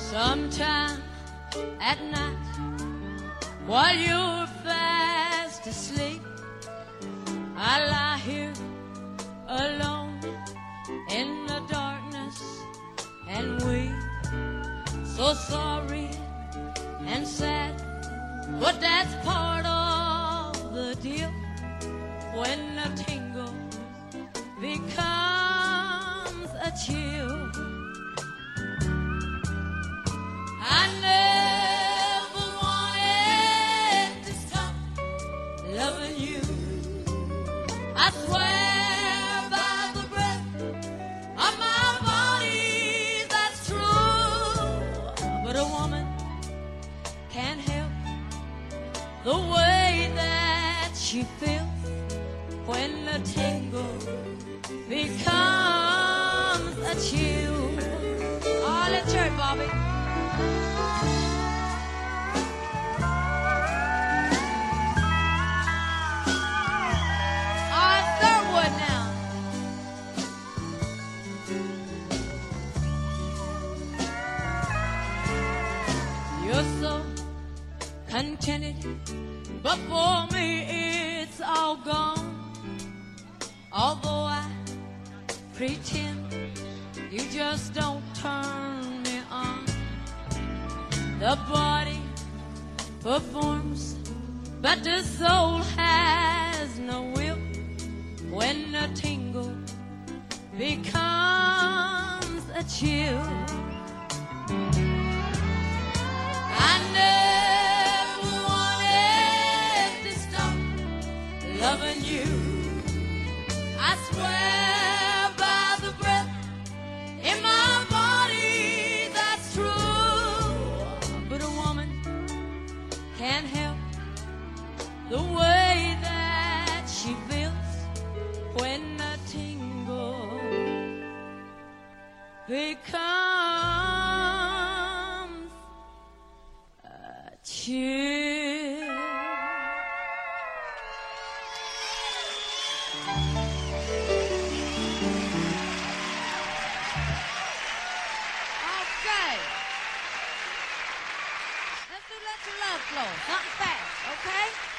Sometime at night, while you're fast asleep, I lie here alone in the darkness and weep. So sorry and sad, but that's part of the deal. When a tingle becomes a chill, I never wanted to stop loving you. I swear by the breath of my body that's true. But a woman can't help the way that she feels when the tingle becomes a chill. Oh, let's hear it, Bobby. You're so contented, but for me it's all gone. Although I pretend, you just don't turn me on. The body performs, but the soul has no will. When a tingle becomes a chill, I never wanted to stop loving you. I swear by the breath in my body that's true. But a woman can't help the way that she feels when a tingle becomes a chill. Okay. Let's do Let Your Love Flow. Something fast, okay?